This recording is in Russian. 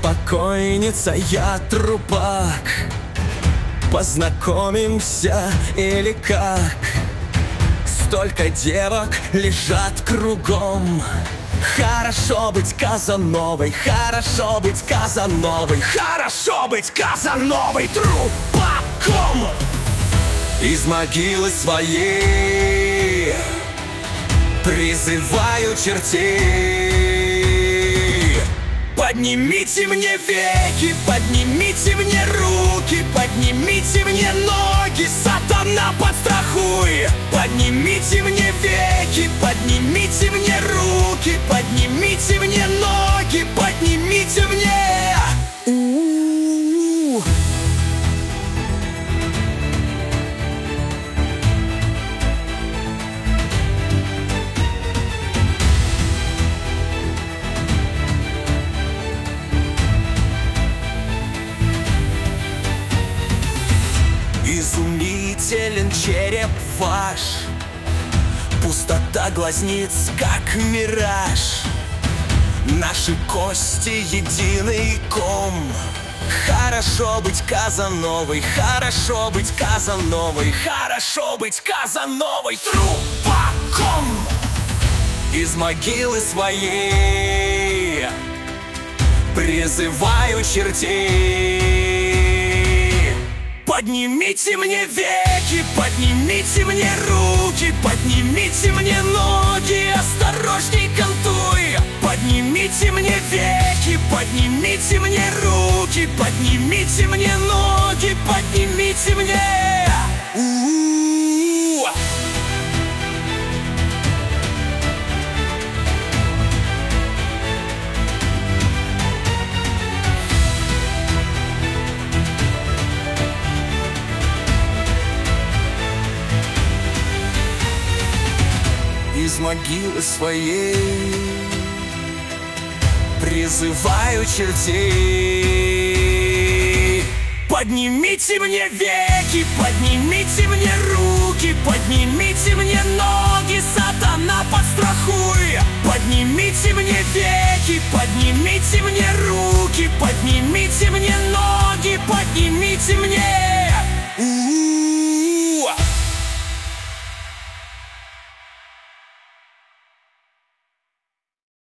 покойница, я трупак. Познакомимся или как? Столько девок лежат кругом. Хорошо быть Казановой, хорошо быть Казановой, хорошо быть Казановой трупаком. Из могилы своей призываю чертей. Поднимите мне веки, поднимите мне руки, поднимите мне ноги, сатана подстрахуй. Поднимите мне веки, поднимите мне руки, поднимите мне ноги, поднимите мне. Изумителен череп ваш, пустота глазниц, как мираж. Наши кости единый ком. Хорошо быть Казановой, хорошо быть Казановой, хорошо быть Казановой трупаком. Из могилы своей призываю чертей. Поднимите мне веки, поднимите мне руки, поднимите мне ноги, осторожней кантуй. Поднимите мне веки, поднимите мне руки, поднимите мне ноги, поднимите мне. Из могилы своей призываю чертей. Поднимите мне веки, поднимите мне руки, поднимите мне ноги, сатана подстрахуй. Поднимите мне веки, поднимите мне руки, поднимите мне ноги, поднимите мне.